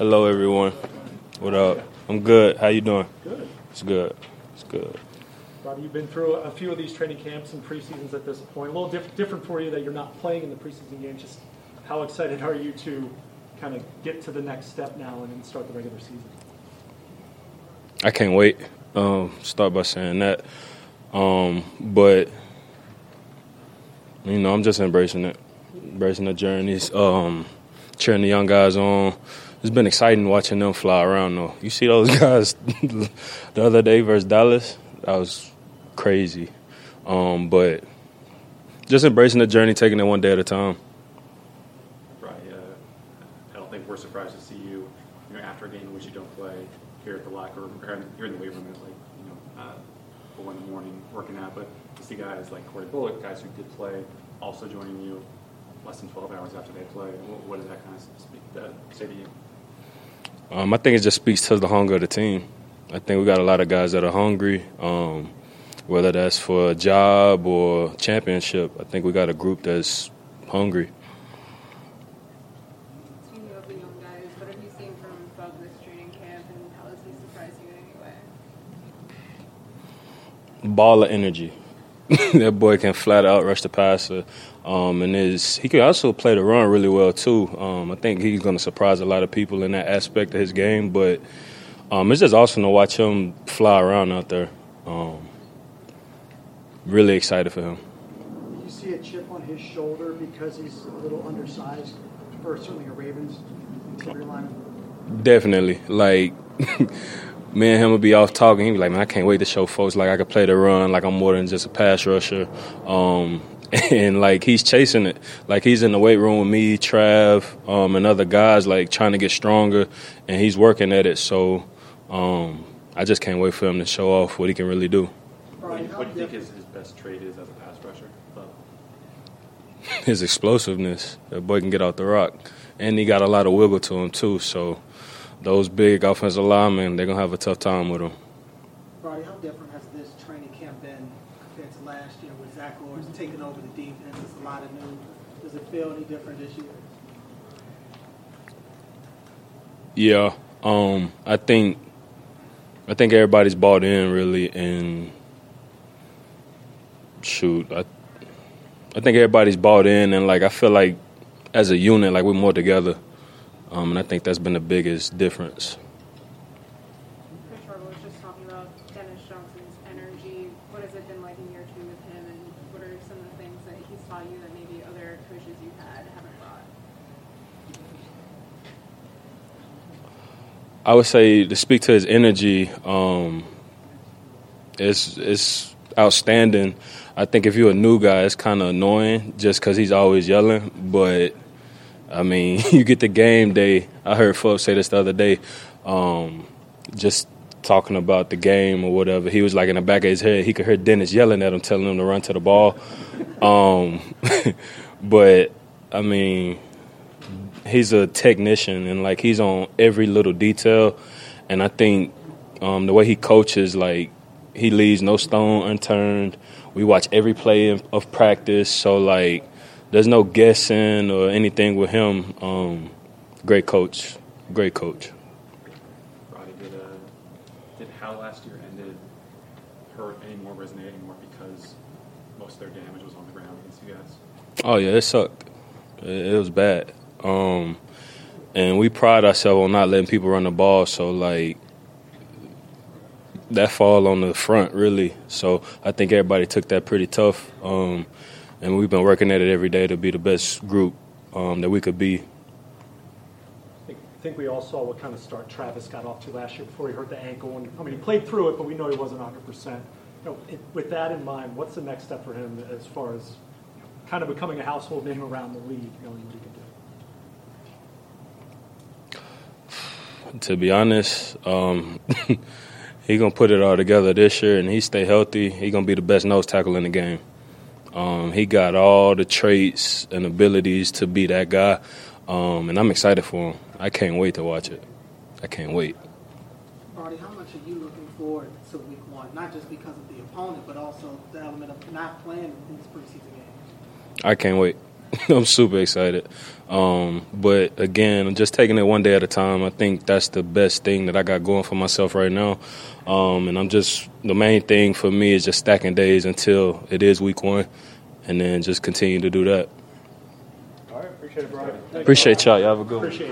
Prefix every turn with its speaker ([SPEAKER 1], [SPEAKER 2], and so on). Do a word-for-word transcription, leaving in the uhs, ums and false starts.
[SPEAKER 1] Hello, everyone. What up? I'm good. How you doing?
[SPEAKER 2] Good.
[SPEAKER 1] It's good. It's good.
[SPEAKER 2] Robbie, you've been through a few of these training camps and preseasons at this point. A little diff- different for you that you're not playing in the preseason games. Just how excited are you to kind of get to the next step now and then start the regular season?
[SPEAKER 1] I can't wait. Um, start by saying that. Um, but, you know, I'm just embracing it, embracing the journeys, um, cheering the young guys on. It's been exciting watching them fly around, though. You see those guys the other day versus Dallas? That was crazy. Um, but just embracing the journey, taking it one day at a time.
[SPEAKER 3] Right. Uh, I don't think we're surprised to see you, you know, after a game in which you don't play, here at the locker room, or here in the weight room at like, you know, uh, four in the morning working out. But to see guys like Corey Bullock, guys who did play, also joining you less than twelve hours after they play, what, what does that kind of speak, uh, say to you?
[SPEAKER 1] Um, I think it just speaks to the hunger of the team. I think we got a lot of guys that are hungry, um, whether that's for a job or championship. I think we got a group that's hungry.
[SPEAKER 4] Speaking of the young guys, what have you seen from Bug this training camp, and how has he surprised you in any way?
[SPEAKER 1] Ball of energy. That boy can flat out rush the passer. Um, and is he could also play the run really well, too. Um, I think he's going to surprise a lot of people in that aspect of his game. But um, it's just awesome to watch him fly around out there. Um, really excited for him.
[SPEAKER 5] Do you see a chip on his shoulder because he's a little undersized for certainly a Ravens interior lineman?
[SPEAKER 1] Definitely. Like, me and him would be off talking. He'd be like, man, I can't wait to show folks, like, I could play the run, like I'm more than just a pass rusher. Um, and, like, he's chasing it. Like, he's in the weight room with me, Trav, um, and other guys, like, trying to get stronger, and he's working at it. So um, I just can't wait for him to show off what he can really do.
[SPEAKER 3] What do you, what do you think his, his best trait is as a pass rusher? Oh.
[SPEAKER 1] His explosiveness. That boy can get out the rock. And he got a lot of wiggle to him, too. So those big offensive linemen, they're going to have a tough time with him.
[SPEAKER 5] Roddy, how different has this training camp been compared to last year with Zach Orr's taking over the defense? It's a lot of new. Does it feel any different this year?
[SPEAKER 1] Yeah. Um, I think I think everybody's bought in, really, and shoot, I, I think everybody's bought in, and, like, I feel like as a unit, like, we're more together. Um, and I think that's been the biggest difference.
[SPEAKER 4] Chris Russell was just talking about Dennis Johnson's energy. What has it been like in year two with him, and what are some of the things that he's taught you that maybe other coaches you've had haven't brought?
[SPEAKER 1] I would say, to speak to his energy, um, it's, it's outstanding. I think if you're a new guy, it's kind of annoying just because he's always yelling, but I mean, you get the game day. I heard folks say this the other day, um, just talking about the game or whatever. He was like in the back of his head, he could hear Dennis yelling at him, telling him to run to the ball. Um, but, I mean, he's a technician, and, like, he's on every little detail. And I think um, the way he coaches, like, he leaves no stone unturned. We watch every play of practice. So, like, there's no guessing or anything with him. Um, great coach. Great coach.
[SPEAKER 3] Roddy, did, uh, did how last year ended hurt any more, resonate anymore because most of their damage was on the ground against you guys?
[SPEAKER 1] Oh, yeah, it sucked. It, it was bad. Um, and we pride ourselves on not letting people run the ball. So, like, that fall on the front, really. So I think everybody took that pretty tough. Um, and we've been working at it every day to be the best group um, that we could be.
[SPEAKER 2] I think, I think we all saw what kind of start Travis got off to last year before he hurt the ankle. And I mean, he played through it, but we know he wasn't one hundred percent. You know, it, with that in mind, what's the next step for him as far as you know, kind of becoming a household name around the league, knowing what he can do?
[SPEAKER 1] To be honest, um, he gonna put it all together this year, and he stay healthy. He gonna be the best nose tackle in the game. Um, he got all the traits and abilities to be that guy, um, and I'm excited for him. I can't wait to watch it. I can't wait.
[SPEAKER 5] Roddy, how much are you looking forward to week one? Not just because of the opponent, but also the element of not playing in this preseason game.
[SPEAKER 1] I can't wait. I'm super excited. Um, but again, I'm just taking it one day at a time. I think that's the best thing that I got going for myself right now. Um, and I'm just, the main thing for me is just stacking days until it is week one, and then just continue to do that.
[SPEAKER 2] All right, appreciate it, Brian.
[SPEAKER 1] Appreciate y'all. Y'all have a good one.
[SPEAKER 2] Appreciate it.